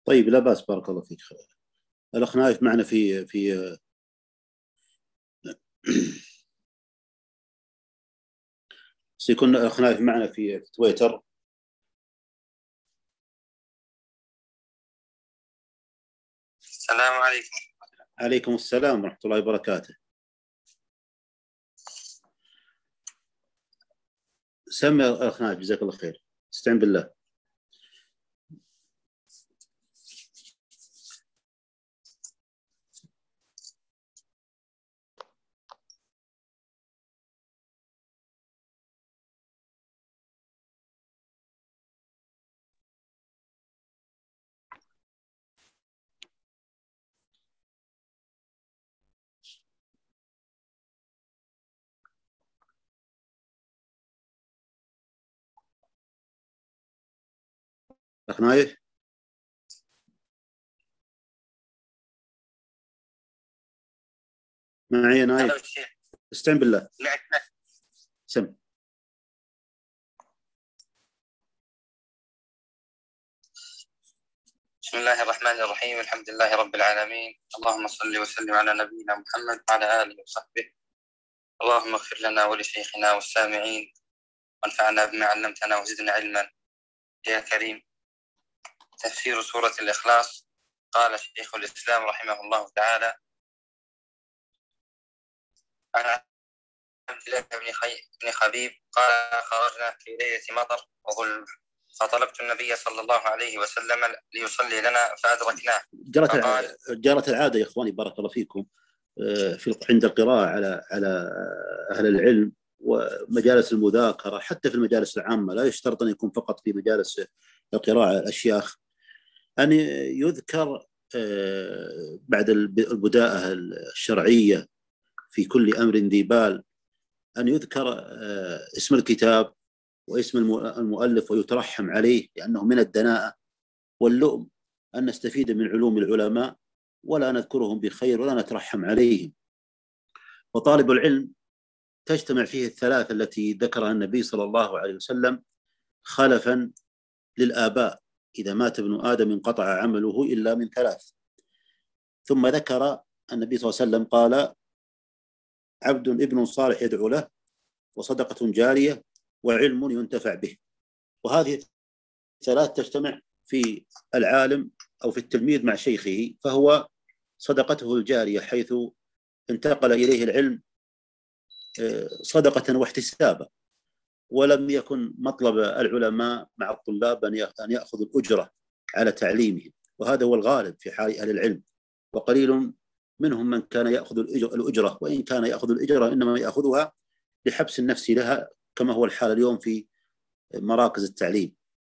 طيب، لا بأس، بارك الله فيك. الأخ نايف معنا في سيكون الأخ نايف معنا في تويتر. السلام عليكم. عليكم السلام ورحمة الله وبركاته. سمي الأخ نايف، جزاك الله خير. استعن بالله. أخ نايف، معي نايف. استعن بالله. سم. بسم الله الرحمن الرحيم. الحمد لله رب العالمين، اللهم صل وسلم على نبينا محمد وعلى آله وصحبه. اللهم اغفر لنا ولشيخنا والسامعين، وانفعنا بما علمتنا وزدنا علما يا كريم. تفسير سورة الإخلاص. قال شيخ الإسلام رحمه الله تعالى: عن عبد الله بن خبيب قال: خرجنا في ليلة مطر وظلم، فطلبت النبي صلى الله عليه وسلم ليصلي لنا فأدركناه. جرت العادة يا إخواني، بارك الله فيكم، عند القراءة على أهل العلم ومجالس المذاكرة، حتى في المجالس العامة، لا يشترط أن يكون فقط في مجالس القراءة الأشياخ، أن يذكر بعد البداءة الشرعية في كل أمر ذي بال أن يذكر اسم الكتاب واسم المؤلف ويترحم عليه، لأنه من الدناءة واللؤم أن نستفيد من علوم العلماء ولا نذكرهم بخير ولا نترحم عليهم. وطالب العلم تجتمع فيه الثلاث التي ذكرها النبي صلى الله عليه وسلم خلفا للآباء: إذا مات ابن آدم انقطع عمله إلا من ثلاث. ثم ذكر النبي صلى الله عليه وسلم قال: عبد ابن صالح يدعو له، وصدقة جارية، وعلم ينتفع به. وهذه ثلاث تجتمع في العالم أو في التلميذ مع شيخه، فهو صدقته الجارية حيث انتقل إليه العلم صدقة واحتسابا، ولم يكن مطلب العلماء مع الطلاب أن يأخذوا الأجرة على تعليمهم، وهذا هو الغالب في حال أهل العلم، وقليل منهم من كان يأخذ الأجرة، وإن كان يأخذ الأجرة إنما يأخذها لحبس النفس لها، كما هو الحال اليوم في مراكز التعليم.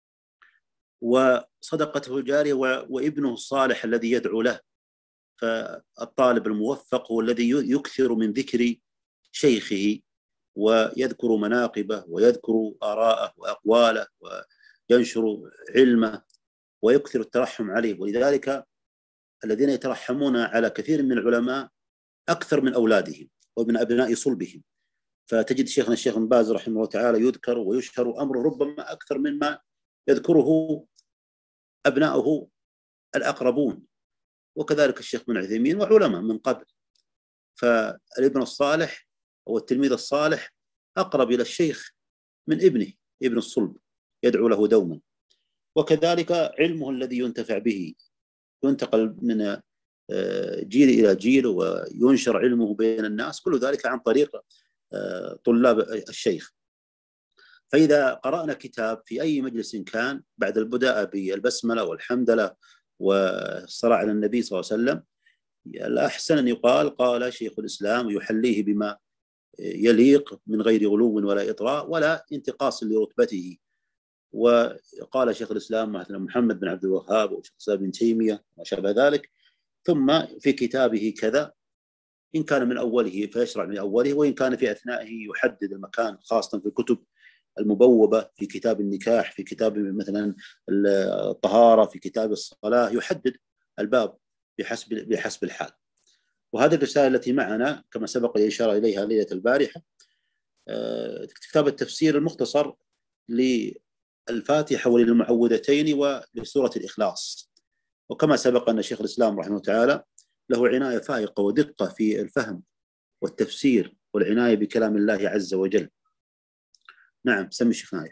وصدقته الجارية وابنه الصالح الذي يدعو له، فالطالب الموفق هو الذي يكثر من ذكر شيخه ويذكر مناقبه ويذكر آراءه وأقواله وينشر علمه ويكثر الترحم عليه. ولذلك الذين يترحمون على كثير من العلماء أكثر من أولادهم ومن أبناء صلبهم، فتجد شيخنا الشيخ بن باز رحمه الله تعالى يذكر ويشهر أمره ربما أكثر مما يذكره أبناؤه الأقربون، وكذلك الشيخ بن عثيمين وعلماء من قبل. فالابن الصالح أو التلميذ الصالح أقرب إلى الشيخ من ابن الصلب، يدعو له دوما. وكذلك علمه الذي ينتفع به ينتقل من جيل إلى جيل وينشر علمه بين الناس، كل ذلك عن طريق طلاب الشيخ. فإذا قرأنا كتاب في أي مجلس كان بعد البداء بالبسملة والحمدلة والصلاة على النبي صلى الله عليه وسلم، الأحسن أن يقال: قال شيخ الإسلام، يحليه بما يليق من غير غلو ولا إطراء ولا انتقاص لرتبته. وقال شيخ الإسلام مثلا محمد بن عبد الوهاب وشيخ الإسلام بن تيمية وما شابه ذلك، ثم في كتابه كذا، إن كان من أوله فيشرع من أوله، وإن كان في أثنائه يحدد المكان، خاصة في الكتب المبوبة، في كتاب النكاح، في كتاب مثلا الطهارة، في كتاب الصلاة، يحدد الباب بحسب الحال. وهذه الرسالة التي معنا كما سبق الإشارة إليها ليلة البارحة، كتاب التفسير المختصر للفاتحة وللمعوذتين ولسورة الإخلاص. وكما سبق أن شيخ الإسلام رحمه الله تعالى له عناية فائقة ودقة في الفهم والتفسير والعناية بكلام الله عز وجل. نعم، سمي الشيخ نايف.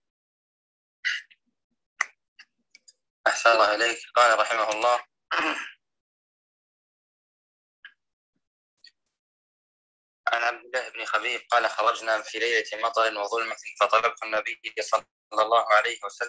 أحسن الله إليك. قال رحمه الله: عن عبد الله بن خبيب قال: خرجنا في ليلة مطر وظلمة فطلبت النبي صلى الله عليه وسلم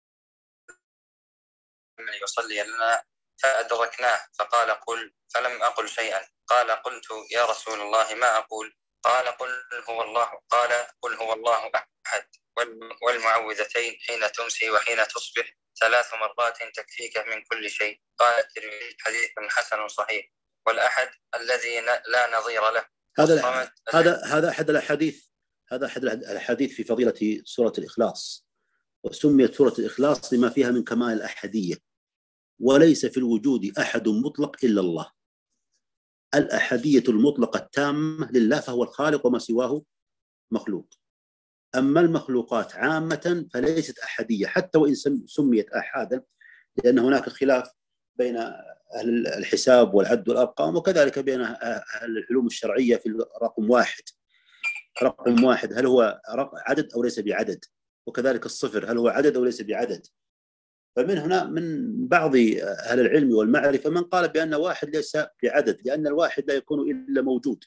يصلي لنا فأدركناه فقال: قل، فلم أقل شيئا. قال: قلت: يا رسول الله ما أقول؟ قال: قل هو الله أحد، والمعوذتين حين تمسي وحين تصبح 3 مرات تكفيك من كل شيء. قال الترمذي: حديث حسن صحيح. والأحد الذي لا نظير له. هذا أحد الأحاديث في فضيلة سورة الإخلاص، وسميت سورة الإخلاص لما فيها من كمال الأحدية. وليس في الوجود أحد مطلق إلا الله. الأحدية المطلقة التامة لله، فهو الخالق وما سواه مخلوق. أما المخلوقات عامة فليست أحدية، حتى وإن سميت أحادا، لأن هناك خلاف بين أهل الحساب والعد والأرقام، وكذلك بين أهل العلوم الشرعية في رقم واحد هل هو عدد أو ليس بعدد، وكذلك الصفر هل هو عدد أو ليس بعدد. فمن هنا من بعض أهل العلم والمعرفة من قال بأن واحد ليس بعدد، لأن الواحد لا يكون إلا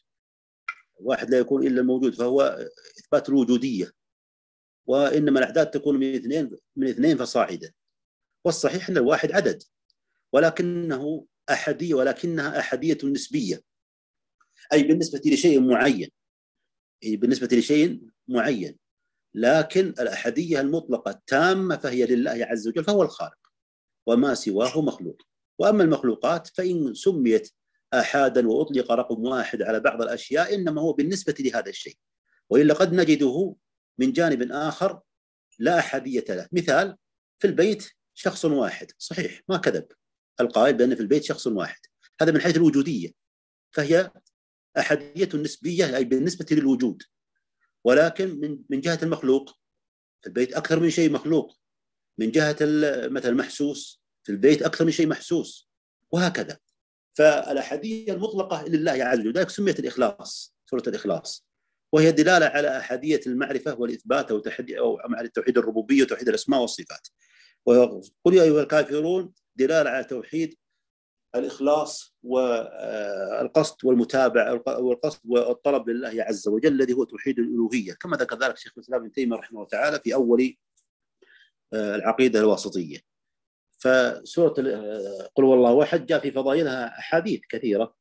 موجود، فهو إثبات الوجودية، وإنما الأعداد تكون من اثنين فصاعدا. والصحيح أن الواحد عدد، ولكنها أحدية نسبية، أي بالنسبة لشيء معين، لكن الأحدية المطلقة التامة فهي لله عز وجل، فهو الخالق وما سواه مخلوق. وأما المخلوقات فإن سميت أحادا وأطلق رقم واحد على بعض الأشياء إنما هو بالنسبة لهذا الشيء، وإلا قد نجده من جانب آخر لا أحدية له. مثال: في البيت شخص واحد، صحيح ما كذب القائل بأن في البيت شخص واحد، هذا من حيث الوجودية فهي أحدية نسبية، أي بالنسبة للوجود. ولكن من جهة المخلوق في البيت أكثر من شيء مخلوق، من جهة مثلا المحسوس في البيت أكثر من شيء محسوس، وهكذا. فالأحدية المطلقة لله عز وجل، لذلك سميت الإخلاص سورة الإخلاص، وهي دلالة على أحدية المعرفة والإثبات أو توحيد الربوبية وتوحيد الأسماء والصفات. وقل يا أيها الكافرون دلالة على توحيد الإخلاص والقصد والمتابعة والقصد والطلب لله عز وجل، الذي هو توحيد الألوهية، كما ذكر ذلك شيخ الإسلام ابن تيمية رحمه الله تعالى في أول العقيدة الواسطية. فسورة قل هو الله أحد جاء في فضائلها أحاديث كثيرة،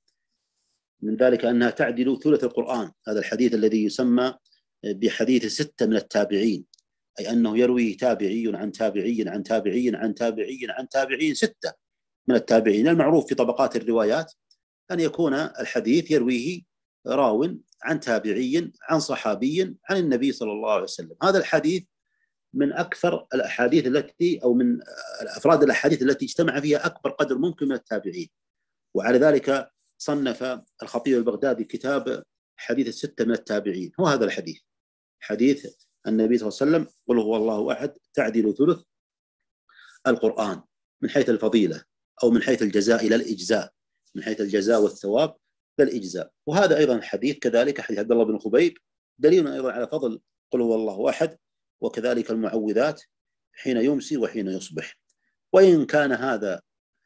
من ذلك أنها تعدل ثلث القرآن. هذا الحديث الذي يسمى بحديث 6 من التابعين، أي أنه يروي تابعي عن تابعي عن تابعي عن تابعي عن تابعي 6 من التابعين. المعروف في طبقات الروايات أن يكون الحديث يرويه راو عن تابعي عن صحابي عن النبي صلى الله عليه وسلم. هذا الحديث من أكثر الأحاديث أو من أفراد الأحاديث التي اجتمع فيها أكبر قدر ممكن من التابعين. وعلى ذلك صنف الخطيب البغدادي كتاب حديث 6 من التابعين. هو هذا الحديث، حديث النبي صلى الله عليه وسلم قل هو الله أحد تعدل ثلث القرآن، من حيث الفضيلة أو من حيث الجزاء لا الإجزاء، من حيث الجزاء والثواب لا الإجزاء. وهذا أيضا الحديث كذلك حديث عبد الله بن خبيب دليل أيضا على فضل قل هو الله أحد، وكذلك المعوذات حين يمسي وحين يصبح. وإن كان هذا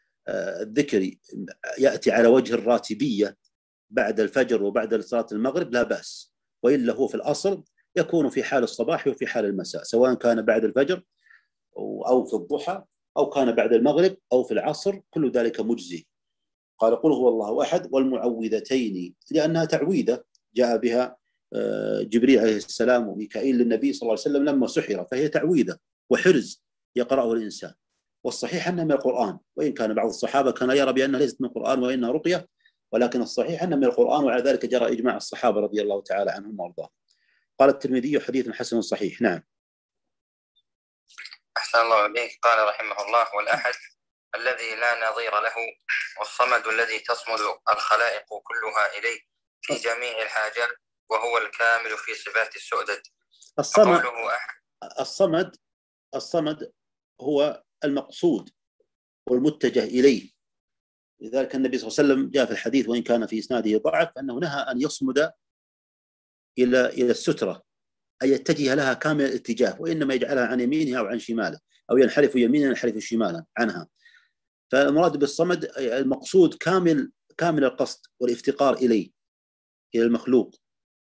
الذكر يأتي على وجه الراتبية بعد الفجر وبعد صلاة المغرب لا بأس، وإلا هو في الأصل يكون في حال الصباح وفي حال المساء، سواء كان بعد الفجر أو في الضحى أو كان بعد المغرب أو في العصر، كل ذلك مجزي. قال قل هو الله أحد والمعوذتين، لأنها تعويذة جاء بها جبريل عليه السلام وميكائيل للنبي صلى الله عليه وسلم لما سحر، فهي تعويذة وحرز يقرأه الإنسان. والصحيح أنها من القرآن، وإن كان بعض الصحابة كان يرى بأنها ليست من القرآن وإنها رقية، ولكن الصحيح أنها من القرآن، وعلى ذلك جرى إجماع الصحابة رضي الله تعالى عنهم وارضاهم. قال الترمذي حديث حسن صحيح. نعم. أحسن الله إليك. قال رحمه الله: والأحد الذي لا نظير له، والصمد الذي تصمد الخلائق كلها إليه في جميع الحاجات، وهو الكامل في صفات السؤدد. الصمد هو المقصود والمتجه إليه. لذلك النبي صلى الله عليه وسلم جاء في الحديث وإن كان في إسناده ضعف أنه نهى أن يصمد إلى السترة، أن يتجه لها كامل الاتجاه، وإنما يجعلها عن يمينه أو عن شماله، أو ينحرف يمينا ينحرف شمالا عنها. فالمراد بالصمد المقصود كامل القصد والافتقار إليه، إلى المخلوق،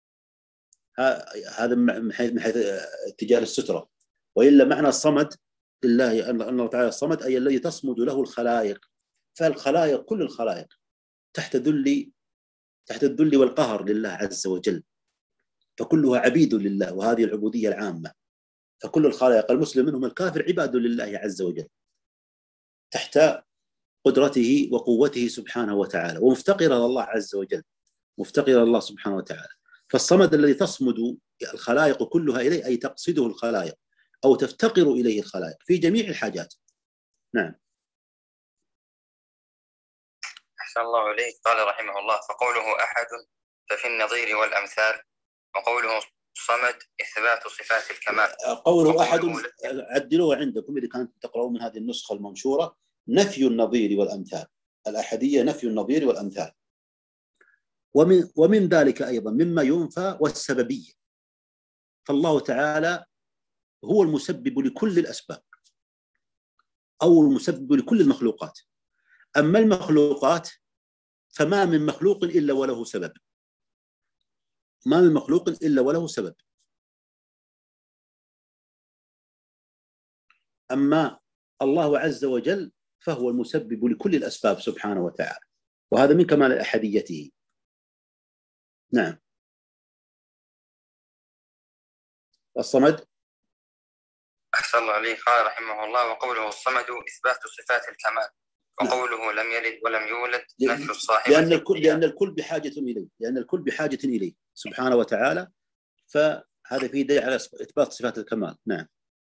هذا من حيث اتجاه السترة. وإلا معنى الصمد لله أن الله تعالى الصمد أي الذي تصمد له الخلائق، فالخلائق كل الخلائق تحت الذل والقهر لله عز وجل، فكلها عبيد لله، وهذه العبودية العامة. فكل الخلائق المسلم منهم الكافر عباد لله عز وجل تحت قدرته وقوته سبحانه وتعالى، ومفتقر إلى الله عز وجل، مفتقر إلى الله سبحانه وتعالى. فالصمد الذي تصمد الخلائق كلها إليه أي تقصده الخلائق أو تفتقر إليه الخلائق في جميع الحاجات. نعم. أحسن الله عليك. قال رحمه الله: فقوله أحد ففي النظير والأمثال، وقوله صمد إثبات صفات الكمال. قوله أحد عدلوه عندكم إذا كانت تقرأون من هذه النسخة المنشورة: نفي النظير والأمثال، الأحدية نفي النظير والأمثال. ومن ذلك أيضا مما ينفى والسببية، فالله تعالى هو المسبب لكل الأسباب أو المسبب لكل المخلوقات. أما المخلوقات فما من مخلوق إلا وله سبب، ما من مخلوق إلا وله سبب. أما الله عز وجل فهو المسبب لكل الأسباب سبحانه وتعالى، وهذا من كمال أحديته. نعم. الصمد. أحسن الله عليه. قال رحمه الله: وقوله الصمد إثبات صفات الكمال، وقوله لم يلد ولم يولد نفي الصاحب، لأن الكل بحاجة إليه، لأن الكل بحاجة إليه سبحانه وتعالى، فهذا فيه دليل على إثبات صفات الكمال. نعم.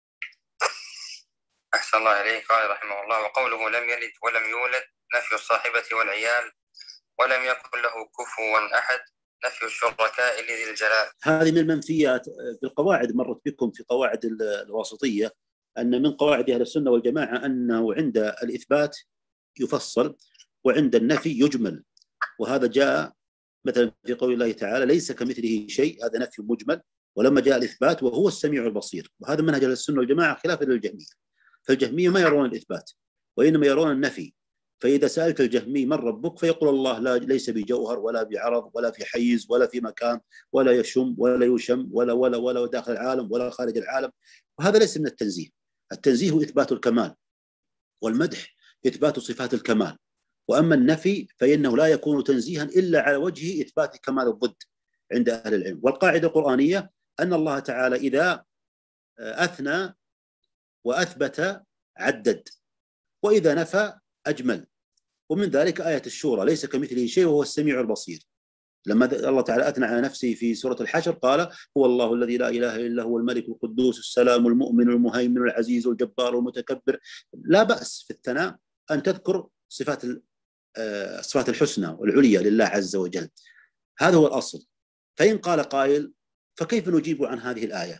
أحسن الله عليه. قال رحمه الله: وقوله لم يلد ولم يولد نفي الصاحبة والعيال، ولم يكن له كفوا أحد نفي الشركاء لذي الجلال. هذه من المنفيات في القواعد، مرت بكم في قواعد الواسطية، أن من قواعد أهل السنة والجماعة أنه عند الإثبات يفصل وعند النفي يجمل. وهذا جاء مثلا في قول الله تعالى: ليس كمثله شيء، هذا نفي مجمل. ولما جاء الإثبات: وهو السميع البصير. وهذا منهج أهل السنة والجماعة خلافا للجهمية، فالجهمية ما يرون الإثبات وإنما يرون النفي. فإذا سألت الجهمي من ربك فيقول الله لا، ليس بجوهر ولا بعرض ولا في حيز ولا في مكان ولا يشم ولا يشم ولا داخل العالم ولا خارج العالم. وهذا ليس من التنزيه. التنزيه إثبات الكمال، والمدح إثبات صفات الكمال. وأما النفي فإنه لا يكون تنزيها إلا على وجه إثبات كمال الضد عند أهل العلم. والقاعدة القرآنية أن الله تعالى إذا أثنى وأثبت عدد، وإذا نفى أجمل. ومن ذلك آية الشورى: ليس كمثله شيء وهو السميع البصير. لما الله تعالى أثنى على نفسه في سورة الحشر قال: هو الله الذي لا إله إلا هو الملك القدوس السلام المؤمن المهيمن العزيز الجبار المتكبر. لا بأس في الثناء أن تذكر صفات الحسنى والعليا لله عز وجل، هذا هو الأصل. فإن قال قائل: فكيف نجيب عن هذه الآية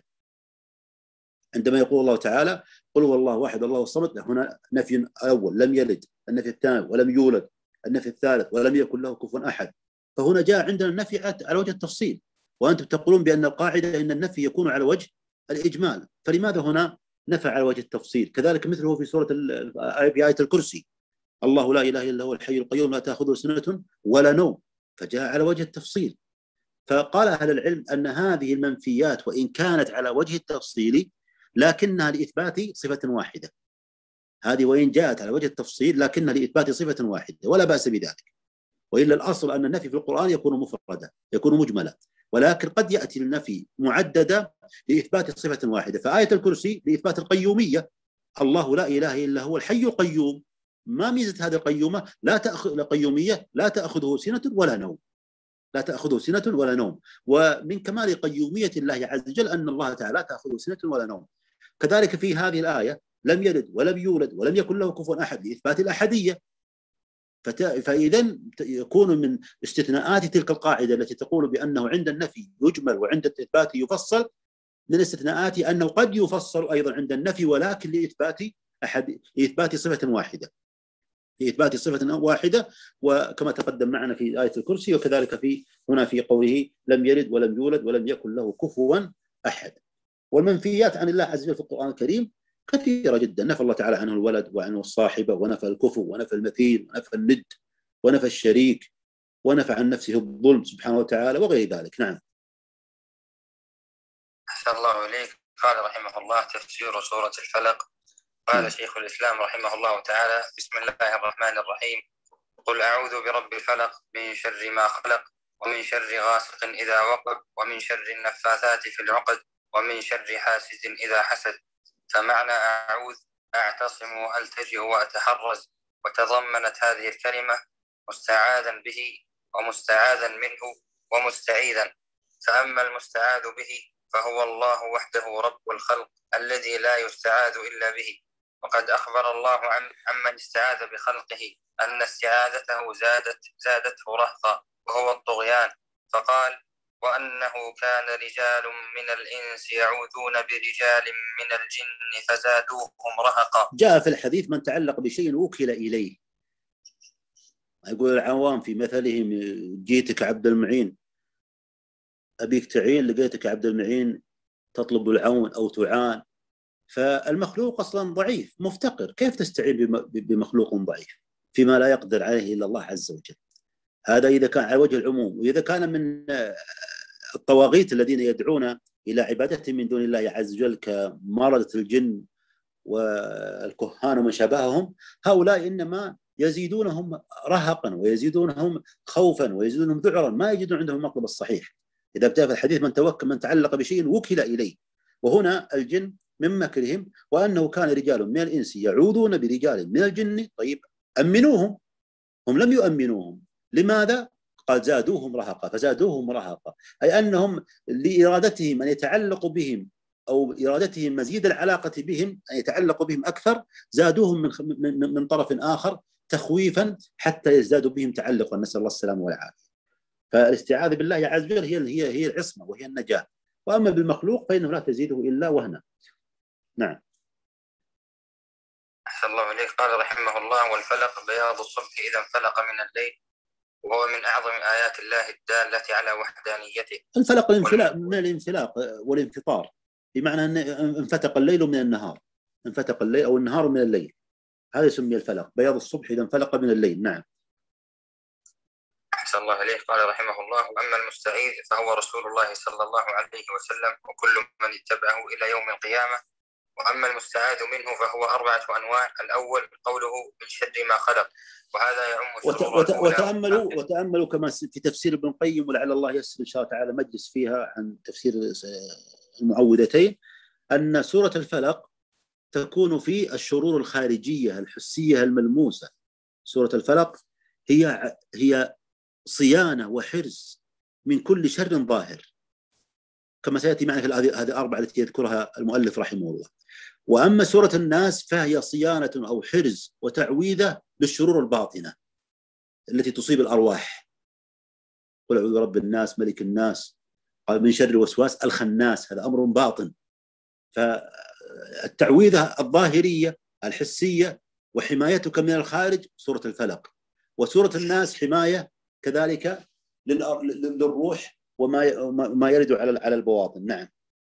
عندما يقول الله تعالى: قل هو الله واحد الله الصمد؟ هنا نفي الأول لم يلد، النفي الثاني ولم يولد، النفي الثالث ولم يكن له كفوا أحد. فهنا جاء عندنا النفي على وجه التفصيل، وأنتم تقولون بأن القاعدة أن النفي يكون على وجه الإجمال، فلماذا هنا نفى على وجه التفصيل؟ كذلك مثله في سورة في آية الكرسي: الله لا إله إلا هو الحي القيوم لا تأخذه سنة ولا نوم، فجاء على وجه التفصيل. فقال أهل العلم أن هذه المنفيات وإن كانت على وجه التفصيل لكنها لإثبات صفة واحدة. هذه وإن جاءت على وجه التفصيل لكنها لإثبات صفة واحدة، ولا بأس بذلك. وإلا الأصل أن النفي في القرآن يكون مفردا، يكون مجملا، ولكن قد يأتي النفي معددة لإثبات صفة واحدة. فآية الكرسي لإثبات القيومية: الله لا إله إلا هو الحي القيوم. ما ميزة هذه القيومة؟ القيومية لا تأخذه سنة ولا نوم، لا تأخذه سنة ولا نوم. ومن كمال قيومية الله عز وجل أن الله تعالى لا تأخذه سنة ولا نوم. كذلك في هذه الآية: لم يلد ولم يولد ولم يكن له كفوا أحد، لإثبات الأحدية. فإذا يكون من استثناءات تلك القاعدة التي تقول بأنه عند النفي يجمل وعند الإثبات يفصل، من استثناءات أنه قد يفصل أيضا عند النفي ولكن لإثبات صفة واحدة. في إثبات صفة واحدة، وكما تقدم معنا في آية الكرسي، وكذلك هنا في قوله لم يلد ولم يولد ولم يكن له كفوا أحد. والمنفيات عن الله عز وجل في القرآن الكريم كثيرة جدا، نفى الله تعالى عنه الولد وعنه الصاحبة، ونفى الكفو، ونفى المثيل، ونفى الند، ونفى الشريك، ونفى عن نفسه الظلم سبحانه وتعالى وغير ذلك. نعم. أحسن الله إليك. قال رحمه الله: تفسير سورة الفلق. قال شيخ الإسلام رحمه الله تعالى: بسم الله الرحمن الرحيم. قل أعوذ برب الفلق من شر ما خلق، ومن شر غاسق إذا وقب، ومن شر النفاثات في العقد، ومن شر حاسد إذا حسد. فمعنى أعوذ أعتصم وألتجئ وأتحرز، وتضمنت هذه الكلمة مستعاذا به ومستعاذا منه ومستعيذا. فأما المستعاذ به فهو الله وحده رب الخلق الذي لا يستعاذ إلا به. وقد أخبر الله عمن استعاذ بخلقه أن استعاذته زادته رهقا وهو الطغيان، فقال: وأنه كان رجال من الإنس يعوذون برجال من الجن فزادوهم رهقا. جاء في الحديث: من تعلق بشيء وكل إليه. يقول العوام في مثلهم: جيتك عبد المعين، أبيك تعين، لقيتك عبد المعين تطلب العون أو تعان. فالمخلوق أصلا ضعيف مفتقر، كيف تستعين بمخلوق ضعيف فيما لا يقدر عليه إلا الله عز وجل؟ هذا إذا كان على وجه العموم. وإذا كان من الطواغيت الذين يدعون إلى عبادة من دون الله عز وجل كمارضة الجن والكهان ومن شابههم، هؤلاء إنما يزيدونهم رهقا ويزيدونهم خوفا ويزيدونهم ذعرا، ما يجدون عندهم المطلب الصحيح. إذا ابتدأ في الحديث: من تعلق بشيء وكل إليه. وهنا الجن من مكرهم، وأنه كان رجال من الإنس يعوذون برجال من الجن. طيب أمنوهم، هم لم يؤمنوهم. لماذا؟ قال: زادوهم رهقا. فزادوهم رهقا أي أنهم لإرادتهم أن يتعلقوا بهم، أو إرادتهم مزيد العلاقة بهم، أن يتعلقوا بهم أكثر، زادوهم من طرف آخر تخويفا حتى يزدادوا بهم تعلقا، نسأل الله السلامة والعافية. فالاستعاذة بالله عز وجل هي العصمة وهي النجاة. وأما بالمخلوق فإنه لا تزيده إلا وهنا. نعم. أحسن الله إليك. قال رحمه الله: والفلق بياض الصبح إذا انفلق من الليل، وهو من أعظم آيات الله الدالة على وحدانيته. الفلق من الانفلاق والانفطار، بمعنى أن انفتق الليل من النهار، انفتق الليل أو النهار من الليل، هذا يسمى الفلق، بياض الصبح إذا انفلق من الليل. نعم. أحسن الله إليك. قال رحمه الله: وأما المستعيذ فهو رسول الله صلى الله عليه وسلم وكل من اتبعه إلى يوم القيامة. وأما المستعاذ منه فهو 4 أنواع. الأول قوله من شر ما خلق، وهذا يعم وتأملوا كما في تفسير ابن القيم، ولعل الله يسر إن شاء الله تعالى مجلس فيها عن تفسير المعوذتين، أن سورة الفلق تكون في الشرور الخارجية الحسية الملموسة. سورة الفلق هي صيانة وحرز من كل شر ظاهر، كما سيأتي معنا في هذه الأربعة التي يذكرها المؤلف رحمه الله. وأما سورة الناس فهي صيانة أو حرز وتعويذة للشرور الباطنة التي تصيب الأرواح. قل أعوذ برب الناس ملك الناس، قال من شر الوسواس الخناس، هذا أمر باطن. فالتعويذة الظاهرية الحسية وحمايتك من الخارج سورة الفلق. وسورة الناس حماية كذلك للروح وما يرد على البواطن. نعم.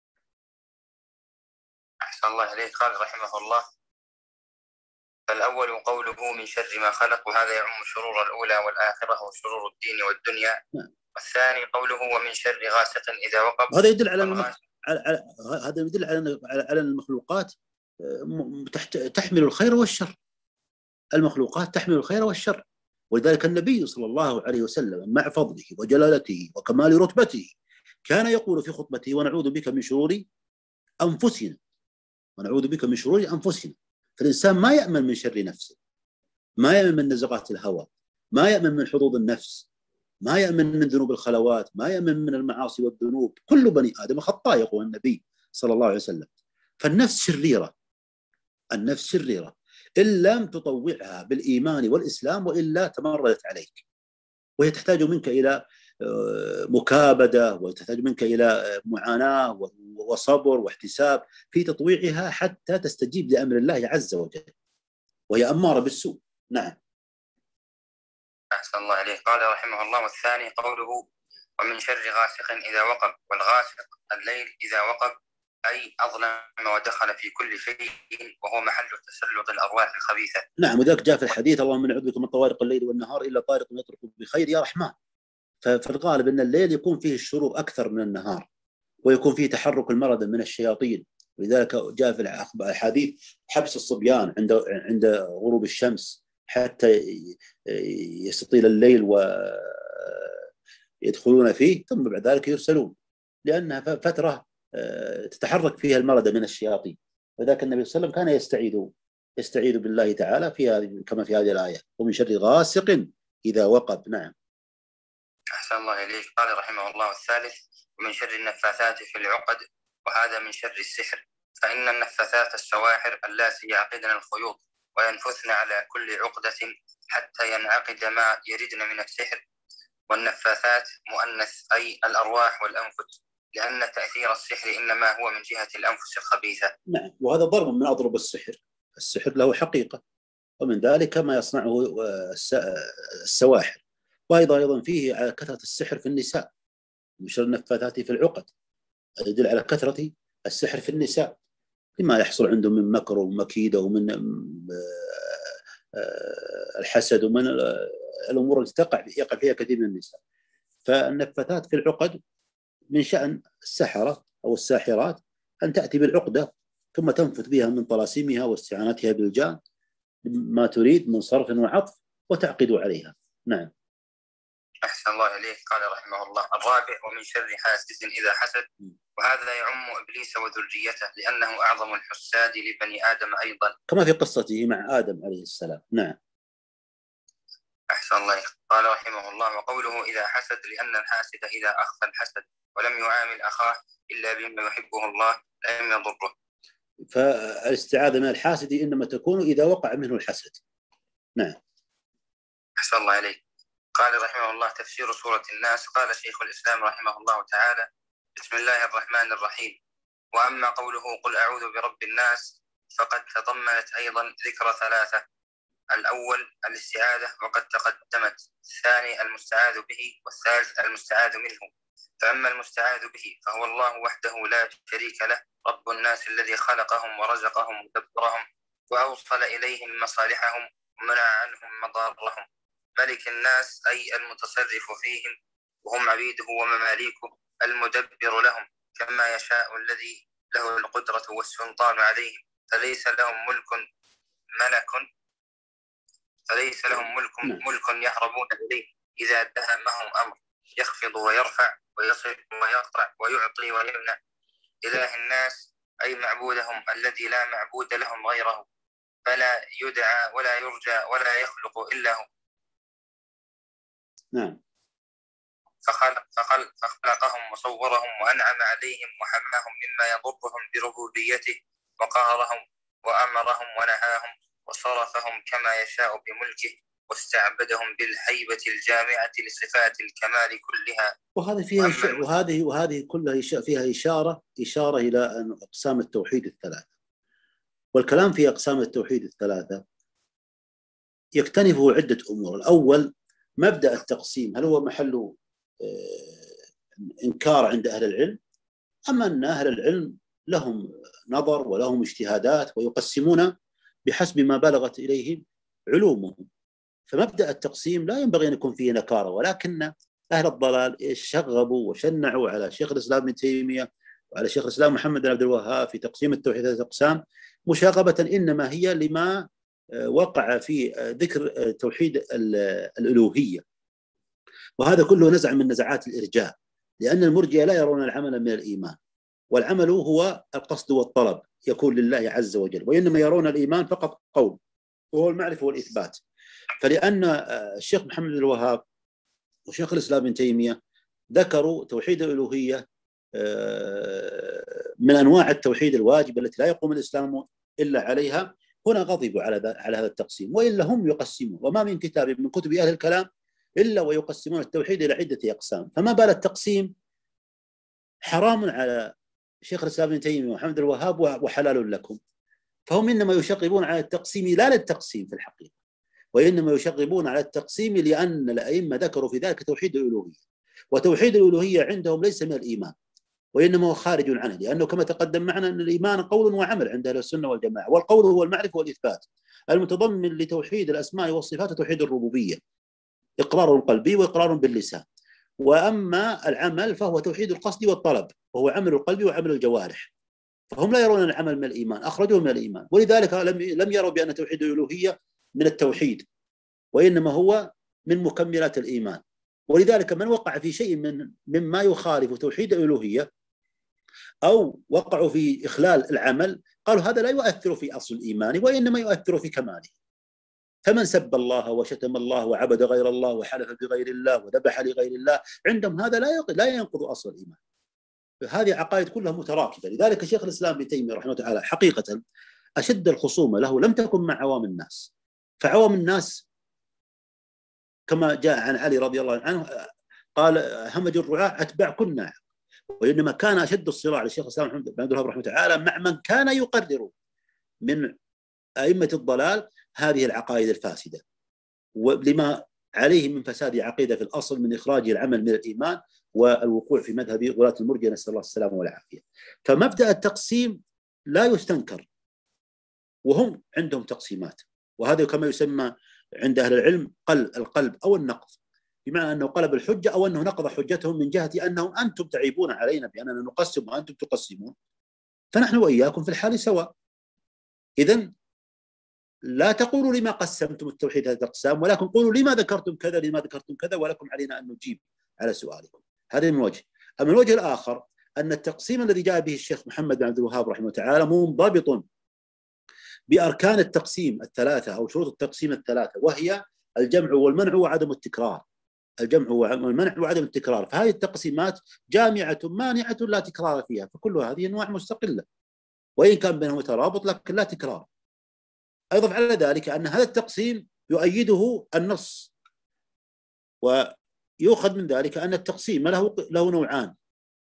أحسن الله إليك. قال رحمه الله: فالأول قوله من شر ما خلق، وهذا يعم الشرور الأولى والآخرة وشرور الدين والدنيا. نعم. والثاني قوله ومن شر غاسق إذا وقب. هذا يدل على المخلوقات تحمل الخير والشر. المخلوقات تحمل الخير والشر، ولذلك النبي صلى الله عليه وسلم مع فضله وجلالته وكمال رتبته كان يقول في خطبته: ونعوذ بك من شرور أنفسنا، ونعوذ بك من شرور أنفسنا. فالإنسان ما يأمن من شر نفسه، ما يأمن من نزغات الهوى، ما يأمن من حظوظ النفس، ما يأمن من ذنوب الخلوات، ما يأمن من المعاصي والذنوب. كل بني آدم خطاء يقول النبي صلى الله عليه وسلم. فالنفس شريرة، النفس شريرة إن لم تطوعها بالإيمان والإسلام، وإلا تمردت عليك، وهي تحتاج منك إلى مكابدة، وتحتاج منك إلى معاناة وصبر واحتساب في تطويعها حتى تستجيب لأمر الله عز وجل، وهي أمارة بالسوء. نعم. أحسن الله عليه. قال رحمه الله: والثاني قوله: ومن شر غاسق إذا وقب. والغاسق الليل إذا وقب أي أظلم ودخل في كل شيء، وهو محل تسلط الأرواح الخبيثة. نعم، وذلك جاء في الحديث: اللهم نعوذ بك من طوارق الليل والنهار إلا طارق يطرق بخير يا رحمن. فالغالب أن الليل يكون فيه الشرور أكثر من النهار، ويكون فيه تحرك المرض من الشياطين، ولذلك جاء في الحديث حبس الصبيان عند غروب الشمس حتى يستطيل الليل ويدخلون فيه، ثم بعد ذلك يرسلون، لأنها فترة تتحرك فيها المرض من الشياطين. وذلك النبي صلى الله عليه وسلم كان يستعيذ بالله تعالى في هذه، كما في هذه الآية: ومن شر غاسق إذا وقب. نعم. أحسن الله إليك. قال رحمه الله: الثالث: ومن شر النفاثات في العقد، وهذا من شر السحر، فإن النفاثات السواحر اللاتي يعقدن الخيوط وينفثن على كل عقدة حتى ينعقد ما يردن من السحر. والنفاثات مؤنث أي الأرواح والأنفس، لأن تأثير السحر إنما هو من جهة الأنفس الخبيثة. نعم، وهذا ضرب من أضرب السحر. السحر له حقيقة، ومن ذلك ما يصنعه السواحر. وأيضا فيه على كثرة السحر في النساء. من شر النفاثات في العقد يدل على كثرة السحر في النساء، لما يحصل عندهم من مكر ومكيدة ومن الحسد ومن الأمور التي يقع فيها كثير من النساء. فالنفاثات في العقد من شأن السحرة أو الساحرات أن تأتي بالعقدة ثم تنفث بها من طلاسمها واستعانتها بالجان ما تريد من صرف وعطف وتعقد عليها. نعم. أحسن الله إليك. قال رحمه الله: الرابع: ومن شر حاسد إذا حسد، وهذا يعم إبليس وذريته، لأنه أعظم الحساد لبني آدم أيضا، كما في قصته مع آدم عليه السلام. نعم. أحسن الله. قال رحمه الله: وقوله إذا حسد، لأن الحاسد إذا أخفى الحسد ولم يعامل أخاه إلا بما يحبه الله لم يضره. فالاستعاذة من الحاسد إنما تكون إذا وقع منه الحسد. نعم. أحسن الله إليك. قال رحمه الله: تفسير سورة الناس. قال شيخ الإسلام رحمه الله تعالى: بسم الله الرحمن الرحيم. وأما قوله قل أعوذ برب الناس فقد تضمنت أيضا ذكر ثلاثة: الأول الاستعاذة وقد تقدمت، الثاني المستعاذ به، والثالث المستعاذ منه. فأما المستعاذ به فهو الله وحده لا شريك له، رب الناس الذي خلقهم ورزقهم ودبرهم وأوصل إليهم مصالحهم ومنع عنهم مضارهم، ملك الناس أي المتصرف فيهم وهم عبيده ومماليكه، المدبر لهم كما يشاء، الذي له القدرة والسلطان عليهم، فليس لهم ملك يهربون إليه إذا دهمهم أمر، يخفض ويرفع ويصل ويقطع ويعطي ويمنع. إله الناس أي معبودهم الذي لا معبود لهم غيره، فلا يدعى ولا يرجى ولا يخلق إلا هو. نعم. فخلقهم وصورهم وأنعم عليهم وحماهم مما يضرهم بربوبيته، وقهرهم وأمرهم ونهاهم وصرفهم كما يشاء بملكه، واستعبدهم بالهيبة الجامعة لصفات الكمال كلها. وهذه كلها فيها إشارة إلى أقسام التوحيد الثلاثة. والكلام في أقسام التوحيد الثلاثة يكتنفه عدة أمور. الأول مبدأ التقسيم، هل هو محل إنكار عند أهل العلم، أما أن أهل العلم لهم نظر ولهم اجتهادات ويقسمون بحسب ما بلغت إليهم علومهم. فمبدأ التقسيم لا ينبغي أن يكون فيه نكارة، ولكن أهل الضلال شغبوا وشنعوا على شيخ الإسلام ابن تيمية وعلى شيخ الإسلام محمد بن عبد الوهاب في تقسيم التوحيد ثلاثة أقسام مشاغبة، إنما هي لما وقع في ذكر توحيد الألوهية. وهذا كله نزع من نزعات الإرجاء، لأن المرجئة لا يرون العمل من الإيمان، والعمل هو القصد والطلب يكون لله عز وجل، وإنما يرون الإيمان فقط قول وهو المعرفة والإثبات. فلأن الشيخ محمد بن الوهاب وشيخ الإسلام ابن تيمية ذكروا توحيد الألوهية من أنواع التوحيد الواجب التي لا يقوم الإسلام إلا عليها، هنا غضبوا على هذا التقسيم، وإلا هم يقسمون، وما من كتاب من كتب أهل الكلام إلا ويقسمون التوحيد إلى عدة أقسام. فما بال التقسيم حرام على شيخ الإسلام ابن تيمية ومحمد الوهاب وحلال لكم، فهم إنما يشغبون على التقسيم لا للتقسيم في الحقيقة، وإنما يشغبون على التقسيم لأن الأئمة ذكروا في ذلك توحيد الألوهية، وتوحيد الألوهية عندهم ليس من الإيمان، وإنما هو خارج عنه، لأنه كما تقدم معنا أن الإيمان قول وعمل عند أهل السنة والجماعة، والقول هو المعرفة والإثبات المتضمن لتوحيد الأسماء والصفات وتوحيد الربوبية، إقرار قلبي وإقرار باللسان. وأما العمل فهو توحيد القصد والطلب، وهو عمل القلب وعمل الجوارح، فهم لا يرون العمل من الإيمان، أخرجوه من الإيمان، ولذلك لم يروا بأن توحيد الألوهية من التوحيد، وإنما هو من مكملات الإيمان. ولذلك من وقع في شيء مما يخالف توحيد الألوهية أو وقعوا في إخلال العمل قالوا هذا لا يؤثر في أصل الإيمان وإنما يؤثر في كماله. فمن سب الله وشتم الله وعبد غير الله وحلف بغير الله وذبح لغير الله عندهم هذا لا ينقض أصل الإيمان. هذه عقائد كلها متراكبة. لذلك شيخ الإسلام ابن تيمية رحمه الله تعالى حقيقة أشد الخصومة له لم تكن مع عوام الناس، فعوام الناس كما جاء عن علي رضي الله عنه قال همج الرعاة أتباع كل ناعق، وإنما كان أشد الصراع للشيخ الإسلام بن عبد الوهاب رحمه الله تعالى مع من كان يقرر من أئمة الضلال هذه العقائد الفاسدة، ولما عليه من فساد عقيدة في الأصل من إخراج العمل من الإيمان والوقوع في مذهب غلاة المرجئة، نسأل الله السلامة والعافية. فمبدأ التقسيم لا يستنكر، وهم عندهم تقسيمات، وهذا كما يسمى عند أهل العلم القلب أو النقض، بمعنى أنه قلب الحجة أو أنه نقض حجتهم من جهة أنهم أنتم تعيبون علينا بأننا نقسم وأنتم تقسمون، فنحن وإياكم في الحال سواء. إذن لا تقولوا لما قسمتم التوحيد هذه الأقسام، ولكن قولوا لما ذكرتم كذا لما ذكرتم كذا، ولكم علينا أن نجيب على سؤالكم. هذا من وجه. أما من الوجه الآخر أن التقسيم الذي جاء به الشيخ محمد بن عبد الوهاب رحمه الله تعالى منضبط بأركان التقسيم الثلاثة أو شروط التقسيم الثلاثة، وهي الجمع والمنع وعدم التكرار. الجمع والمنع وعدم التكرار، فهذه التقسيمات جامعة مانعة لا تكرار فيها، فكل هذه أنواع مستقلة وإن كان بينهم ترابط لكن لا تكرار. أيضا على ذلك أن هذا التقسيم يؤيده النص، ويؤخذ من ذلك أن التقسيم له نوعان.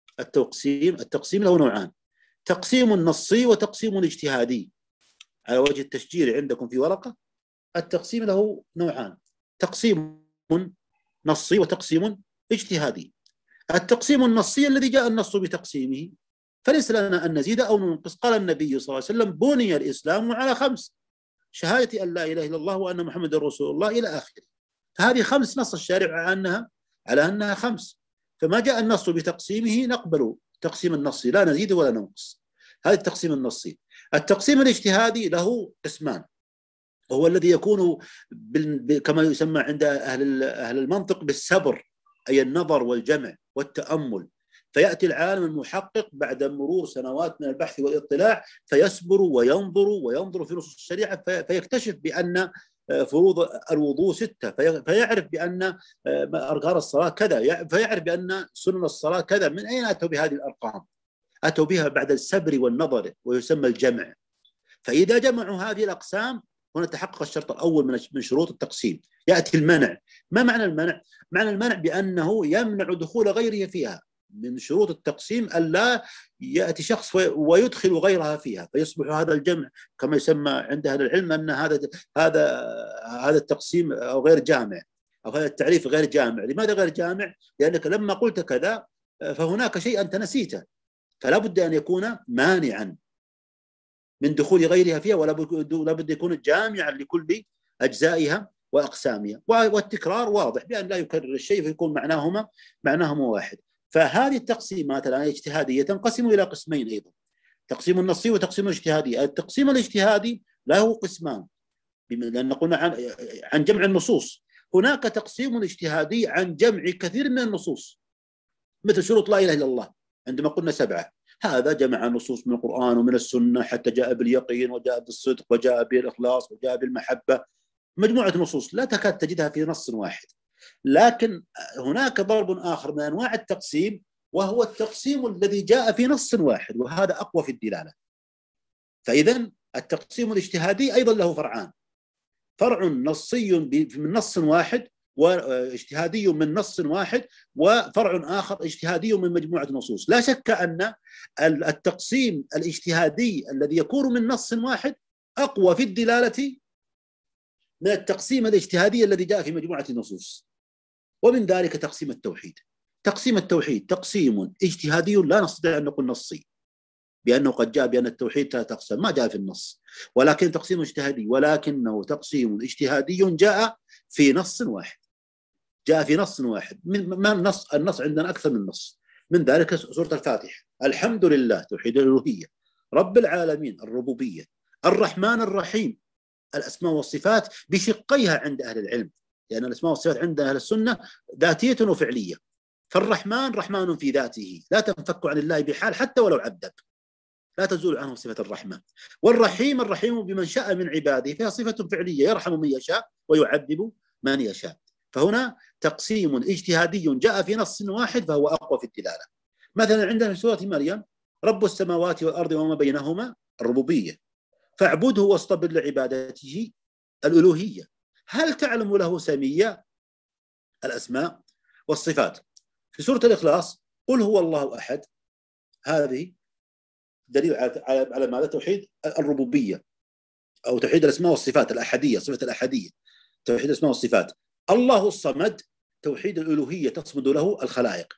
التقسيم له نوعان: تقسيم نصي وتقسيم اجتهادي. على وجه التشجير عندكم في ورقة التقسيم له نوعان: تقسيم نصي وتقسيم اجتهادي. التقسيم النصي الذي جاء النص بتقسيمه فليس لنا أن نزيد أو ننقص. قال النبي صلى الله عليه وسلم: بني الإسلام على 5: شهادة أن لا إله إلا الله وأن محمد رسول الله إلى آخره. فهذه 5 نص الشارع على أنها 5، فما جاء النص بتقسيمه نقبل تقسيم النصي لا نزيد ولا ننقص. هذا التقسيم النصي. التقسيم الاجتهادي له قسمان، وهو الذي يكون كما يسمى عند أهل المنطق بالسبر، أي النظر والجمع والتأمل. فيأتي العالم المحقق بعد مرور سنوات من البحث والاطلاع فيسبر وينظر في نصوص الشريعة فيكتشف بأن فروض الوضوء 6، فيعرف بأن أركان الصلاة كذا، فيعرف بأن سنن الصلاة كذا. من أين أتوا بهذه الأرقام؟ أتوا بها بعد السبر والنظر، ويسمى الجمع. فإذا جمعوا هذه الأقسام هنا تحقق الشرط الأول من شروط التقسيم. يأتي المنع. ما معنى المنع؟ معنى المنع بأنه يمنع دخول غيره فيها. من شروط التقسيم ألا يأتي شخص ويدخل غيرها فيها، فيصبح هذا الجمع كما يسمى عند أهل العلم أن هذا التقسيم غير جامع، أو هذا التعريف غير جامع. لماذا غير جامع؟ لأنك لما قلت كذا فهناك شيء أنت نسيته، فلا بد أن يكون مانعا من دخول غيرها فيها، ولا بد يكون جامعا لكل أجزائها وأقسامها. والتكرار واضح بأن لا يكرر الشيء فيكون معناهما واحد. فهذه التقسيمات الآن الاجتهادية تنقسم إلى قسمين أيضا: تقسيم النصي وتقسيم الاجتهادي. التقسيم الاجتهادي له قسمان، لأن قلنا عن جمع النصوص. هناك تقسيم اجتهادي عن جمع كثير من النصوص، مثل شروط لا إله إلا الله عندما قلنا 7، هذا جمع نصوص من القرآن ومن السنة حتى جاء باليقين وجاء بالصدق وجاء بالإخلاص وجاء بالمحبة، مجموعة نصوص لا تكاد تجدها في نص واحد. لكن هناك ضرب آخر من أنواع التقسيم، وهو التقسيم الذي جاء في نص واحد، وهذا أقوى في الدلالة. فإذا التقسيم الاجتهادي أيضا له فرعان: فرع نصي من نص واحد، واجتهادي من نص واحد، وفرع آخر اجتهادي من مجموعة نصوص. لا شك أن التقسيم الاجتهادي الذي يكون من نص واحد أقوى في الدلالة من التقسيم الاجتهادي الذي جاء في مجموعة النصوص، ومن ذلك تقسيم التوحيد. تقسيم التوحيد تقسيم اجتهادي لا نستطيع أن نقول نصي، بأنه قد جاء بأن التوحيد ثلاثة أقسام، ما جاء في النص، ولكن تقسيم اجتهادي، ولكنه تقسيم اجتهادي جاء في نص واحد، جاء في نص واحد. ما النص عندنا أكثر من نص، من ذلك سورة الفاتحة، الحمد لله توحيد الألوهية، رب العالمين الربوبية، الرحمن الرحيم الأسماء والصفات بشقيها عند أهل العلم، لأن الأسماء والصفات عند أهل السنة ذاتية وفعلية. فالرحمن رحمن في ذاته لا تنفك عن الله بحال حتى ولو عذب، لا تزول عنه صفة الرحمة. والرحيم الرحيم بمن شاء من عباده، فيها صفة فعلية، يرحم من يشاء ويعذب من يشاء. فهنا تقسيم اجتهادي جاء في نص واحد فهو أقوى في الدلالة. مثلا عندنا في سورة مريم رب السماوات والأرض وما بينهما الربوبية، فاعبده واصطبر لعبادته الألوهية، هل تعلم له سميا الأسماء والصفات. في سورة الإخلاص قل هو الله أحد، هذه دليل على ماذا؟ توحيد الربوبية أو توحيد الأسماء والصفات، الأحدية، صفة الأحدية، توحيد الأسماء والصفات. الله الصمد توحيد الألوهية، تصمد له الخلائق.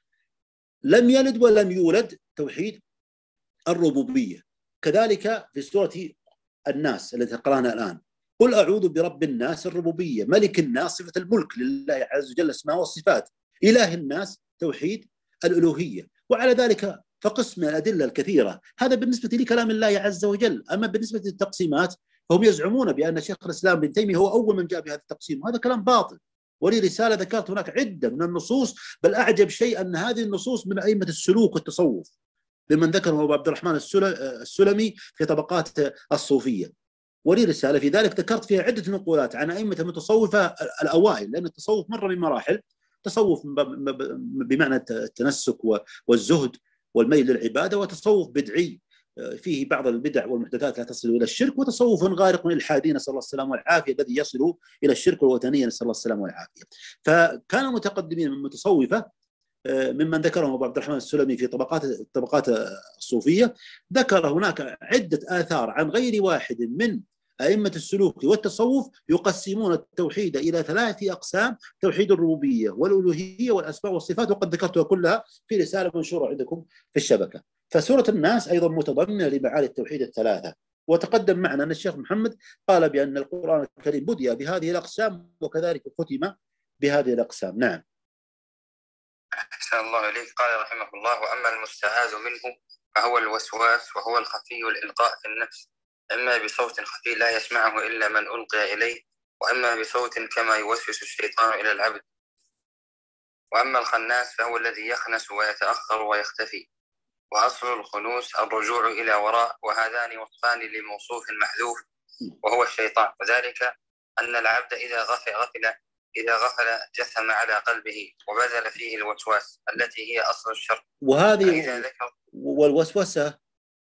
لم يلد ولم يولد توحيد الربوبية. كذلك في سورة الناس التي قرأنا الآن قل أعوذ برب الناس الربوبية، ملك الناس صفة الملك لله عز وجل الأسماء والصفات، إله الناس توحيد الألوهية. وعلى ذلك فقسم الأدلة الكثيرة. هذا بالنسبة لكلام الله عز وجل. أما بالنسبة للتقسيمات فهم يزعمون بأن شيخ الإسلام ابن تيمية هو أول من جاء بهذا التقسيم، وهذا كلام باطل. ولي رسالة ذكرت هناك عدة من النصوص، بل أعجب شيء أن هذه النصوص من أئمة السلوك والتصوف، لمن ذكره أبو عبد الرحمن السلمي في طبقات الصوفية. ولي رسالة في ذلك ذكرت فيها عدة نقولات عن أئمة المتصوفة الأوائل، لأن التصوف مر من مراحل، تصوف بمعنى التنسك والزهد والميل للعبادة، وتصوف بدعي فيه بعض البدع والمحدثات لا تصل إلى الشرك، وتصوف غارق من الحادين نسأل الله السلامة والعافية الذي يصل إلى الشرك والوثنية نسأل الله السلامة والعافية. فكان المتقدمين من المتصوفة ممن ذكرهم أبو عبد الرحمن السلمي في طبقات الصوفية، ذكر هناك عدة آثار عن غير واحد من أئمة السلوك والتصوف يقسمون التوحيد إلى 3 أقسام: توحيد الربوبية والألوهية والأسماء والصفات، وقد ذكرتها كلها في رسالة منشورة عندكم في الشبكة. فسورة الناس أيضا متضمنة لمعاني التوحيد ال3. وتقدم معنا أن الشيخ محمد قال بأن القرآن الكريم بدأ بهذه الأقسام وكذلك ختم بهذه الأقسام. نعم. أحسن الله إليك. قال رحمه الله: وأما المستعاذ منه فهو الوسواس، وهو الخفي الإلقاء في النفس، إما بصوت خفي لا يسمعه إلا من ألقي إليه، وإما بصوت كما يوسوس الشيطان إلى العبد. وأما الخناس فهو الذي يخنس ويتأخر ويختفي، وأصل الخنوس الرجوع إلى وراء، وهذان وصفان لموصوف محذوف وهو الشيطان، وذلك أن العبد إذا غفل جثم على قلبه وبذل فيه الوسواس التي هي أصل الشر. وهذه والوسوسة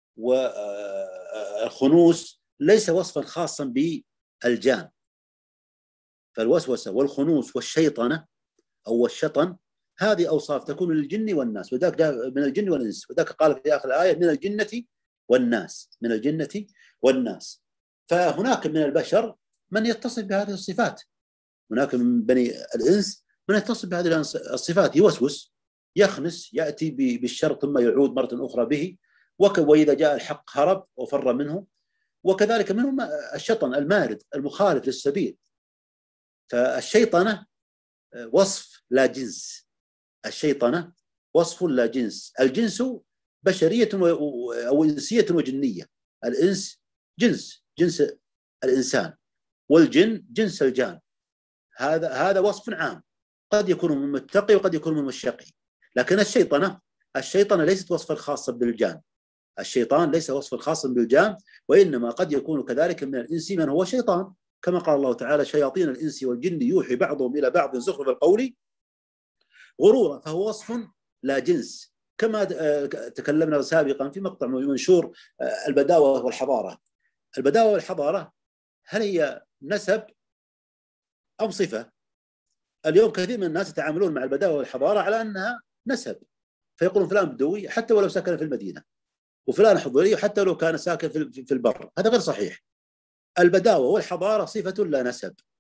والخنوس ليس وصفا خاصا بالجان، فالوسوسة والخنوس والشيطنة أو الشطن هذه أوصاف تكون للجن والناس، وذاك من الجن والإنس، وذاك قال في آخر الآية من الجنة والناس، من الجنة والناس. فهناك من البشر من يتصف بهذه الصفات، هناك من بني الإنس من يتصف بهذه الصفات، يوسوس، يخنس، يأتي بالشر ثم يعود مرة أخرى به، وإذا جاء الحق هرب وفر منه. وكذلك منهم الشطن المارد المخالف للسبيل. فالشيطنة وصف لا جنس، الشيطنة وصف لا جنس. الجنس بشرية أو إنسية وجنية. الإنس جنس الإنسان، والجن جنس الجان. هذا وصف عام، قد يكون من متقي وقد يكون من مشقي. لكن الشيطنة ليست وصفا خاصا بالجان، الشيطان ليس وصفا خاصا بالجان، وإنما قد يكون كذلك من الإنس من هو شيطان، كما قال الله تعالى: شياطين الإنس والجن يوحي بعضهم إلى بعض زخرف القول غرورا. فهو وصف لا جنس، كما تكلمنا سابقا في مقطع منشور البداوة والحضارة. البداوة والحضارة هل هي نسب أم صفة؟ اليوم كثير من الناس يتعاملون مع البداوة والحضارة على أنها نسب، فيقولون فلان بدوي حتى ولو سكن في المدينة، وفلان حضوري حتى لو كان ساكن في البر. هذا غير صحيح. البداوة والحضارة صفة لا نسب،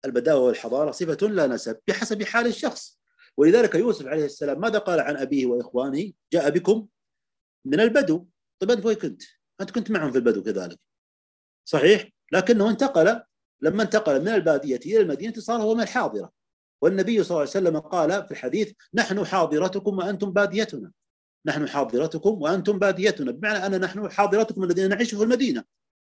البداوة والحضارة صفة لا نسب بحسب حال الشخص. ولذلك يوسف عليه السلام ماذا قال عن أبيه وإخوانه؟ جاء بكم من البدو. طيب أنت وين كنت؟ أنت كنت معهم في البدو كذلك، صحيح؟ لكنه انتقل، لما انتقل من البادية إلى المدينة صار هو من الحاضرة. والنبي صلى الله عليه وسلم قال في الحديث: نحن حاضرتكم وأنتم باديتنا. نحن حاضرتكم وأنتم باديتنا، بمعنى أن نحن حاضرتكم الذين نعيش في المدينة،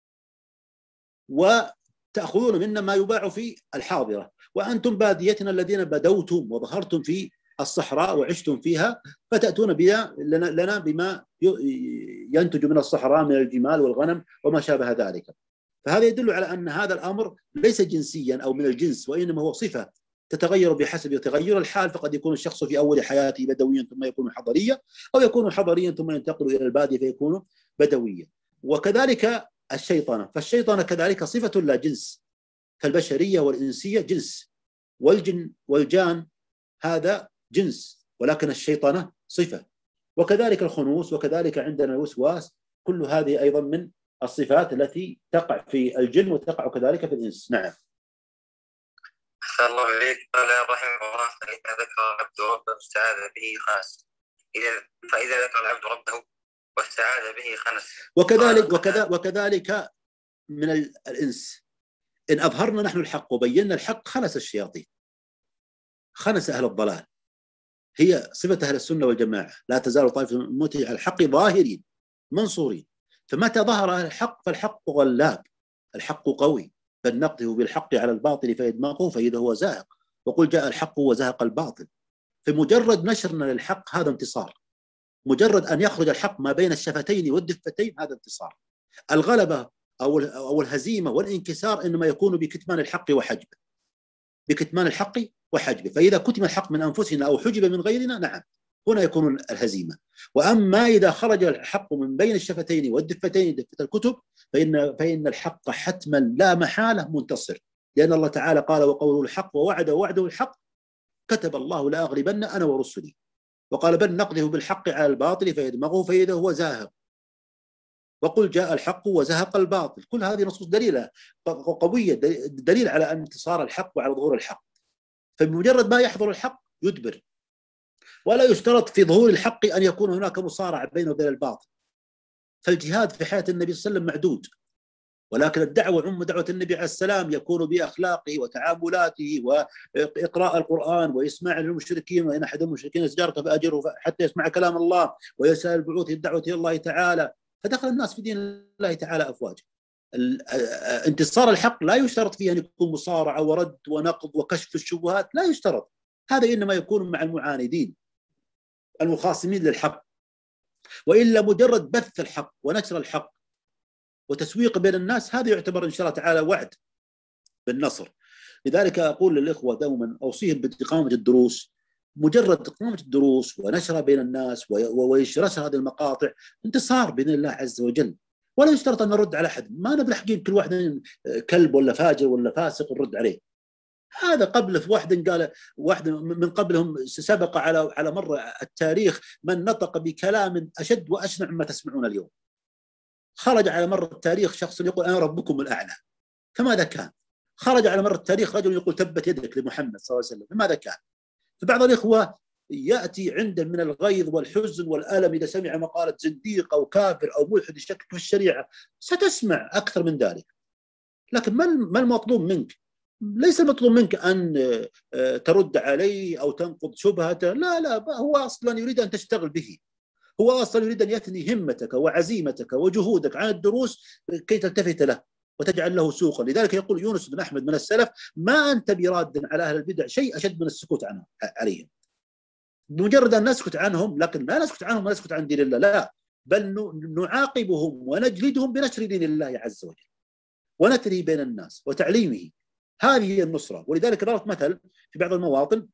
وتأخذون منا ما يباع في الحاضرة، وأنتم باديتنا الذين بدوتم وظهرتم في الصحراء وعشتم فيها، فتأتون لنا بما ينتج من الصحراء من الجمال والغنم وما شابه ذلك. فهذا يدل على أن هذا الأمر ليس جنسيا أو من الجنس، وإنما هو صفة تتغير بحسب تغير الحال. فقد يكون الشخص في أول حياته بدويا ثم يكون حضريا، أو يكون حضريا ثم ينتقل إلى البادية فيكون بدويا. وكذلك الشيطنة، فالشيطنة كذلك صفة لا جنس، فالبشرية والإنسية جنس، والجن والجان هذا جنس، ولكن الشيطنة صفة. وكذلك الخنوس، وكذلك عندنا الوسواس، كل هذه أيضا من الصفات التي تقع في الجن وتقع كذلك في الإنس. نعم. أحسن الله إليك. قال رحمه الله: فإذا ذكر العبد ربه استعاذ به خنس. فإذا ذكر العبد ربه واستعاذ به خنس. وكذلك من الإنس، إن أظهرنا نحن الحق وبينا الحق خنس الشياطين، خنس أهل الضلال. هي صفة أهل السنة والجماعة: لا تزال طائفة من أمتي على الحق ظاهرين منصورين. فمتى ظهر أهل الحق فالحق غلاب، الحق قوي، بل نقذف بالحق على الباطل فيدمغه فإذا هو زاهق، وقل جاء الحق وزهق الباطل. فمجرد نشرنا للحق هذا انتصار، مجرد أن يخرج الحق ما بين الشفتين والدفتين هذا انتصار. الغلبة أو الهزيمة والانكسار إنما يكون بكتمان الحق وحجبه، بكتمان الحق وحجبه. فإذا كتم الحق من أنفسنا أو حجب من غيرنا، نعم، هنا يكون الهزيمة. وأما إذا خرج الحق من بين الشفتين والدفتين، دفة الكتب، فإن الحق حتما لا محالة منتصر، لأن الله تعالى قال: وقوله الحق ووعده الحق كتب الله لأغلبن أنا ورسلي. وقال: بل نقذف بالحق على الباطل فيدمغه فإذا هو زاهق، وقل جاء الحق وزهق الباطل. كل هذه نصوص دليلة قوية، دليل على انتصار الحق وعلى ظهور الحق. فبمجرد ما يحضر الحق يدبر. ولا يشترط في ظهور الحق أن يكون هناك مصارعة بينه وبين الباطل. فالجهاد في حياة النبي صلى الله عليه وسلم معدود، ولكن الدعوة دعوة النبي عليه السلام يكون بأخلاقه وتعاملاته وإقراء القرآن وإسماع للمشركين، وإن أحد المشركين استجارك فأجره حتى يسمع كلام الله ويسأل البعوث الدعوة إلى الله تعالى. فدخل الناس في دين الله تعالى أفواج. انتصار الحق لا يشترط فيه أن يكون مصارعة ورد ونقض وكشف الشبهات، لا يشترط. هذا إنما يكون مع المعاندين المخاصمين للحق. وإلا مجرد بث الحق ونشر الحق وتسويق بين الناس، هذا يعتبر إن شاء الله تعالى وعد بالنصر. لذلك أقول للإخوة دوما أوصيهم بإقامة الدروس. مجرد إقامة الدروس ونشرها بين الناس ونشر هذه المقاطع انتصار بإذن الله عز وجل. ولا يشترط أن نرد على أحد، ما نبي حقين كل واحد كلب ولا فاجر ولا فاسق نرد عليه. هذا قبل في واحد من قبلهم سبق على مر التاريخ من نطق بكلام أشد وأشنع مما تسمعون اليوم. خرج على مر التاريخ شخص يقول أنا ربكم الأعلى، فماذا كان؟ خرج على مر التاريخ رجل يقول تبت يدك لمحمد صلى الله عليه وسلم، فماذا كان؟ فبعض الإخوة يأتي عنده من الغيظ والحزن والألم إذا سمع مقالة زنديق أو كافر أو ملحد يشكك في الشريعة، ستسمع أكثر من ذلك. لكن ما المطلوب منك؟ ليس المطلوب منك أن ترد عليه أو تنقض شبهته، لا، هو أصلا يريد أن تشتغل به، هو أصلا يريد أن يثني همتك وعزيمتك وجهودك عن الدروس كي تلتفت له وتجعل له سوقا. لذلك يقول يونس بن أحمد من السلف: ما أنت براد على أهل البدع شيء أشد من السكوت عليهم. بمجرد أن نسكت عنهم، لكن لا نسكت عنهم ونسكت عن دين الله، لا، بل نعاقبهم ونجلدهم بنشر دين الله عز وجل ونتري بين الناس وتعليمه. هذه هي النصرة. ولذلك ضربت مثل في بعض المواطن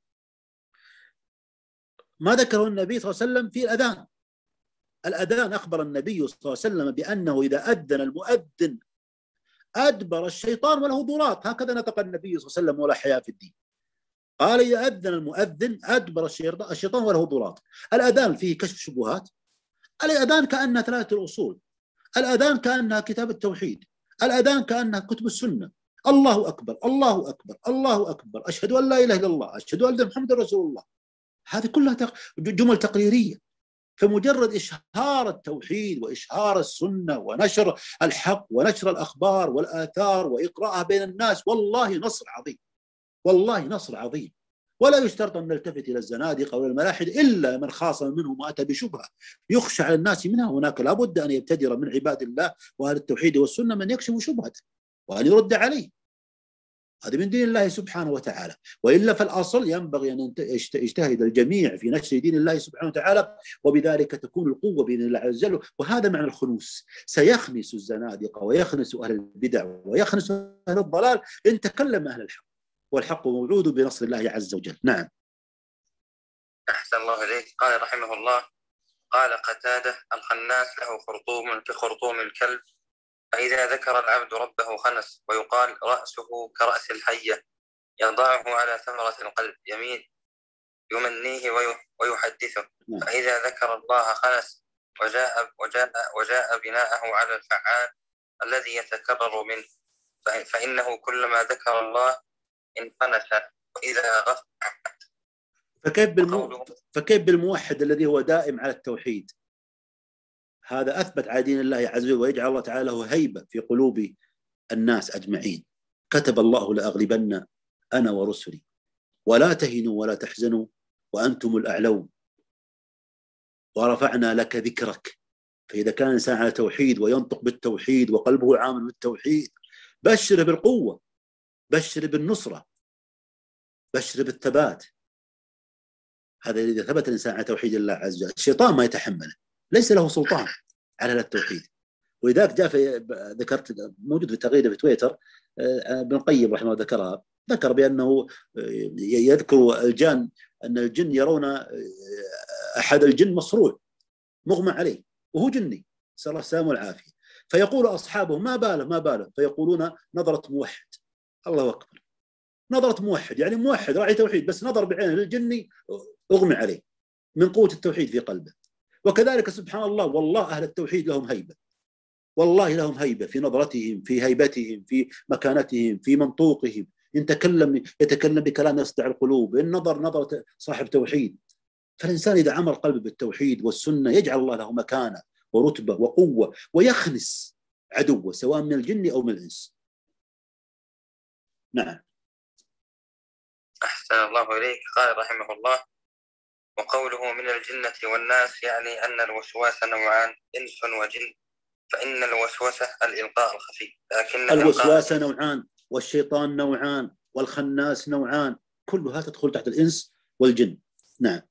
ما ذكره النبي صلى الله عليه وسلم في الأذان. الأذان أخبر النبي صلى الله عليه وسلم بأنه إذا أذن المؤذن أدبر الشيطان وله ضرات. هكذا نطق النبي صلى الله عليه وسلم ولا حياء في الدين. قال إذا أذن المؤذن أدبر الشيطان وله ضرات. الأذان فيه كشف شبهات. الأذان كأنها ثلاثة الأصول. الأذان كأنها كتاب التوحيد. الأذان كأنها كتب السنة. الله أكبر الله أكبر الله أكبر، أشهد أن لا إله إلا الله، أشهد أن محمد رسول الله. هذه كلها جمل تقريرية. فمجرد إشهار التوحيد وإشهار السنة ونشر الحق ونشر الأخبار والآثار وإقراءها بين الناس والله نصر عظيم، والله نصر عظيم. ولا يشترط أن نلتفت إلى الزنادقة أو الملاحد إلا من خاصم منهم وأتى بشبهة يخشى على الناس منها. هناك لابد أن يبتدر من عباد الله وأهل التوحيد والسنة من يكشف شبهة وأن يرد عليه. هذا من دين الله سبحانه وتعالى. وإلا فالأصل ينبغي أن يجتهد الجميع في نشر دين الله سبحانه وتعالى، وبذلك تكون القوة بإذن الله عز وجل. وهذا معنى الخنوس. سيخنس الزنادقة ويخنس أهل البدع ويخنس أهل الضلال إن تكلم أهل الحق، والحق موجود بنصر الله عز وجل. نعم. أحسن الله إليك. قال رحمه الله: قال قتادة: الخناس له خرطوم كخرطوم الكلب، فإذا ذكر العبد ربه خنس، ويقال رأسه كرأس الحية يضعه على ثمرة القلب يمنيه ويحدثه، فإذا ذكر الله خنس وجاء بناءه على الفعال الذي يتكرر منه، فإنه كلما ذكر الله انخنس، وإذا غفل. فكيف بالموحد الذي هو دائم على التوحيد؟ هذا أثبت على دين الله عز وجل، ويجعل الله تعالى له هيبة في قلوب الناس أجمعين. كتب الله لأغلبن أنا ورسلي ولا تهنوا ولا تحزنوا وأنتم الأعلون ورفعنا لك ذكرك. فإذا كان الإنسان على توحيد وينطق بالتوحيد وقلبه عامل بالتوحيد، بشر بالقوة، بشر بالنصرة، بشر بالثبات. هذا إذا ثبت الإنسان على توحيد الله عز وجل، الشيطان ما يتحمله، ليس له سلطان على التوحيد. ولذلك جاء ذكرت موجود في تغريدة في تويتر ابن القيم رحمه الله ذكرها، ذكر بأنه يذكر الجان أن الجن يرون أحد الجن مصروع مغمى عليه وهو جني، نسأل الله السلامة والعافية، فيقول أصحابه ما باله، فيقولون نظرة موحد. الله أكبر، نظرة موحد، يعني موحد راعي توحيد بس نظر بعينه للجني أغمى عليه من قوة التوحيد في قلبه. وكذلك سبحان الله، والله أهل التوحيد لهم هيبة، والله لهم هيبة في نظرتهم، في هيبتهم، في مكانتهم، في منطوقهم. إن يتكلم بكلام يصدع القلوب، إن نظرة صاحب توحيد. فالإنسان إذا عمر قلبه بالتوحيد والسنة يجعل الله له مكانة ورتبة وقوة، ويخنس عدوه سواء من الجن أو من الإنس. نعم. أحسن الله إليك. قال رحمه الله: وقوله من الجنة والناس يعني أن الوسواس نوعان، إنس وجن، فإن الوسوسة الإلقاء الخفي، لكن الوسواس نوعان، والشيطان نوعان، والخناس نوعان، كلها تدخل تحت الإنس والجن. نعم.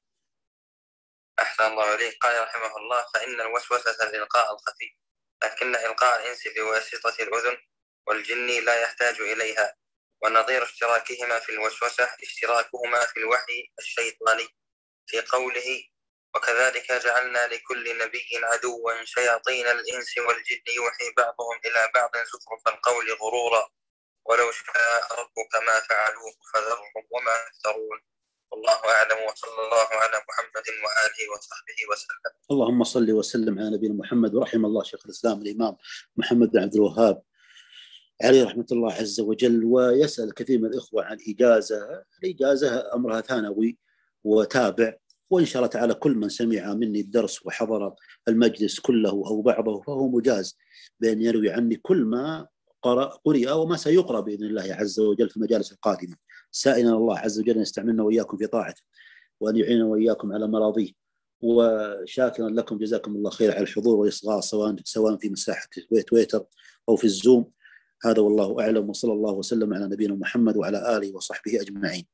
أحسن الله إليك. قال رحمه الله: فإن الوسوسة الإلقاء الخفي، لكن إلقاء الإنس بواسطة الأذن والجن لا يحتاج إليها، ونظير اشتراكهما في الوسوسة اشتراكهما في الوحي الشيطاني في قوله: وكذلك جعلنا لكل نبي عدوا شياطين الإنس والجن يوحي بعضهم إلى بعض زخرف القول غرورا، ولو شاء ربك ما فعلوه فذرهم وما يفترون. والله أعلم، وصلى الله على محمد وآله وصحبه وسلم. اللهم صل وسلم على نبينا محمد. ورحم الله شيخ الإسلام الإمام محمد بن عبد الوهاب عليه رحمة الله عز وجل. ويسأل كثير من الإخوة عن الإجازة أمرها ثانوي وتابع، وإن شاء الله تعالى كل من سمع مني الدرس وحضر المجلس كله أو بعضه فهو مجاز بأن يروي عني كل ما قرئ وما سيقرأ بإذن الله عز وجل في المجالس القادمة، سائلا الله عز وجل أن يستعملنا وإياكم في طاعته، وأن يعيننا وإياكم على مراضيه، وشاكرا لكم جزاكم الله خير على الحضور والإصغاء سواء في مساحة تويتر أو في الزوم. هذا والله أعلم، وصلى الله وسلم على نبينا محمد وعلى آله وصحبه أجمعين.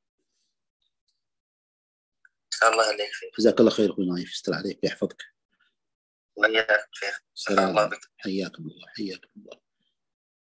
الله عليك خير. جزاك الله خير أخوي نايف، يستر عليك ويحفظك. الله يحفظك شيخ. الله بك. حياكم الله.